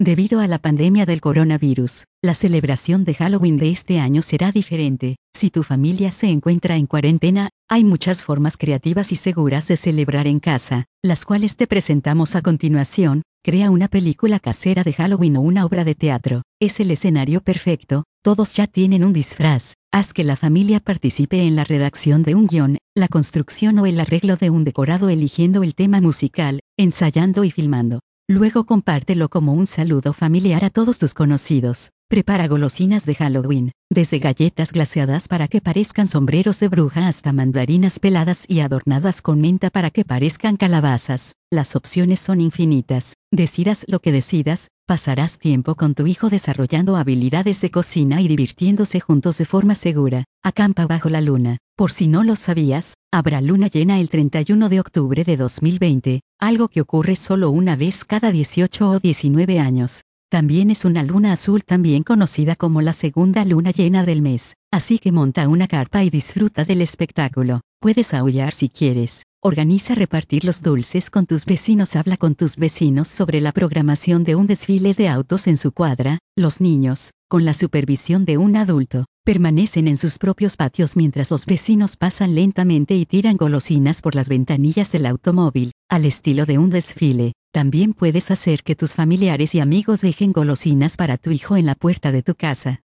Debido a la pandemia del coronavirus, la celebración de Halloween de este año será diferente. Si tu familia se encuentra en cuarentena, hay muchas formas creativas y seguras de celebrar en casa, las cuales te presentamos a continuación. Crea una película casera de Halloween o una obra de teatro. Es el escenario perfecto, todos ya tienen un disfraz. Haz que la familia participe en la redacción de un guión, la construcción o el arreglo de un decorado eligiendo el tema musical, ensayando y filmando. Luego compártelo como un saludo familiar a todos tus conocidos. Prepara golosinas de Halloween, desde galletas glaseadas para que parezcan sombreros de bruja hasta mandarinas peladas y adornadas con menta para que parezcan calabazas. Las opciones son infinitas. Decidas lo que decidas, pasarás tiempo con tu hijo desarrollando habilidades de cocina y divirtiéndose juntos de forma segura. Acampa bajo la luna. Por si no lo sabías, habrá luna llena el 31 de octubre de 2020, algo que ocurre solo una vez cada 18 o 19 años. También es una luna azul, también conocida como la segunda luna llena del mes, así que monta una carpa y disfruta del espectáculo. Puedes aullar si quieres. Organiza repartir los dulces con tus vecinos. Habla con tus vecinos sobre la programación de un desfile de autos en su cuadra. Los niños, con la supervisión de un adulto, permanecen en sus propios patios mientras los vecinos pasan lentamente y tiran golosinas por las ventanillas del automóvil, al estilo de un desfile. También puedes hacer que tus familiares y amigos dejen golosinas para tu hijo en la puerta de tu casa.